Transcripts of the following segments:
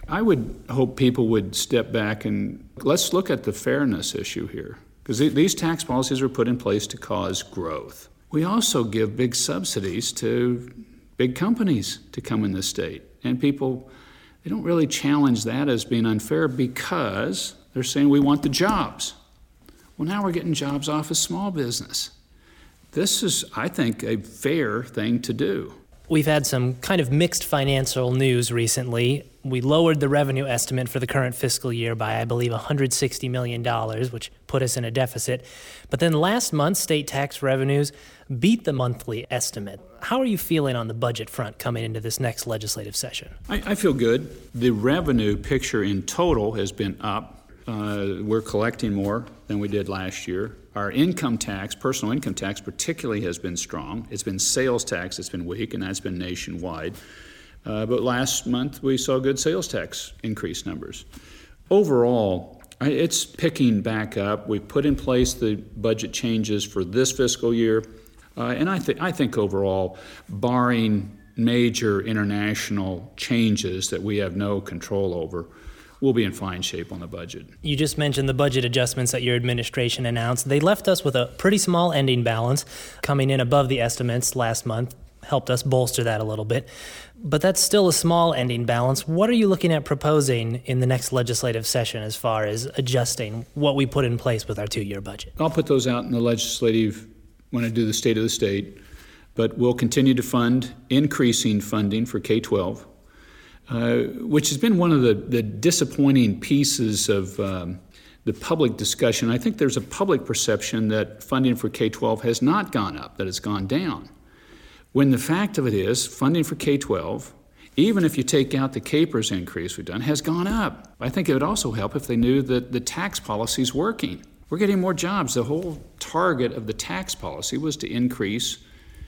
I would hope people would step back and let's look at the fairness issue here, because these tax policies are put in place to cause growth. We also give big subsidies to big companies to come in the state, and people, they don't really challenge that as being unfair because they're saying we want the jobs. Well, now we're getting jobs off of small business. This is, I think, a fair thing to do. We've had some kind of mixed financial news recently. We lowered the revenue estimate for the current fiscal year by, I believe, $160 million, which put us in a deficit. But then last month, state tax revenues beat the monthly estimate. How are you feeling on the budget front coming into this next legislative session? I feel good. The revenue picture in total has been up. We're collecting more than we did last year. Our income tax, personal income tax particularly, has been strong. It's been sales tax that's been weak, and that's been nationwide. But last month we saw good sales tax increase numbers. Overall, it's picking back up. We've put in place the budget changes for this fiscal year. And I think overall, barring major international changes that we have no control over, we'll be in fine shape on the budget. You just mentioned the budget adjustments that your administration announced. They left us with a pretty small ending balance, coming in above the estimates last month, helped us bolster that a little bit. But that's still a small ending balance. What are you looking at proposing in the next legislative session as far as adjusting what we put in place with our 2-year budget? I'll put those out in the legislative when I do the State of the State. But we'll continue to fund increasing funding for K-12. Which has been one of the disappointing pieces of the public discussion. I think there's a public perception that funding for K-12 has not gone up, that it's gone down. When the fact of it is, funding for K-12, even if you take out the CAPERS increase we've done, has gone up. I think it would also help if they knew that the tax policy is working. We're getting more jobs. The whole target of the tax policy was to increase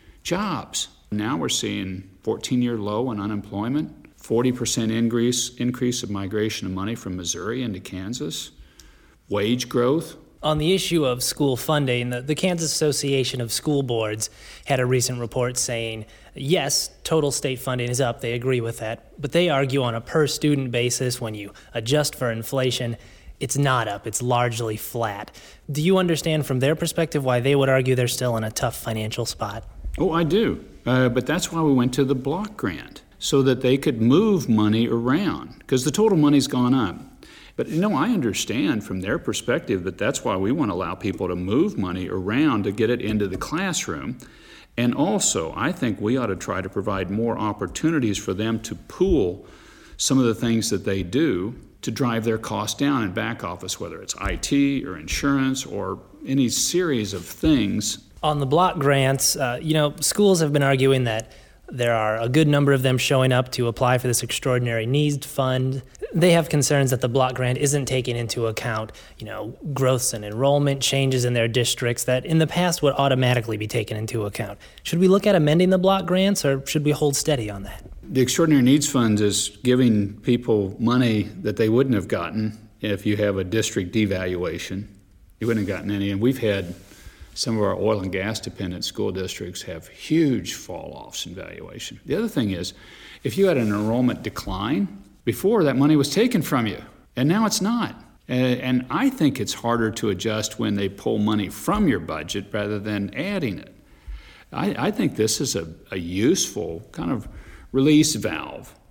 jobs. Now we're seeing 14-year low in unemployment. 40% increase of migration of money from Missouri into Kansas, wage growth. On the issue of school funding, the Kansas Association of School Boards had a recent report saying, yes, total state funding is up, they agree with that, but they argue on a per-student basis, when you adjust for inflation, it's not up, it's largely flat. Do you understand from their perspective why they would argue they're still in a tough financial spot? Oh, I do, but that's why we went to the block grant, so that they could move money around, because the total money's gone up. But I understand from their perspective that that's why we want to allow people to move money around to get it into the classroom. And also, I think we ought to try to provide more opportunities for them to pool some of the things that they do to drive their costs down in back office, whether it's IT or insurance or any series of things. On the block grants, schools have been arguing that there are a good number of them showing up to apply for this extraordinary needs fund. They have concerns that the block grant isn't taking into account, growths and enrollment changes in their districts that in the past would automatically be taken into account. Should we look at amending the block grants, or should we hold steady on that? The Extraordinary Needs Fund is giving people money that they wouldn't have gotten if you have a district devaluation. You wouldn't have gotten any, and we've had some of our oil and gas dependent school districts have huge fall-offs in valuation. The other thing is, if you had an enrollment decline, before that money was taken from you, and now it's not. And I think it's harder to adjust when they pull money from your budget rather than adding it. I think this is a useful kind of release valve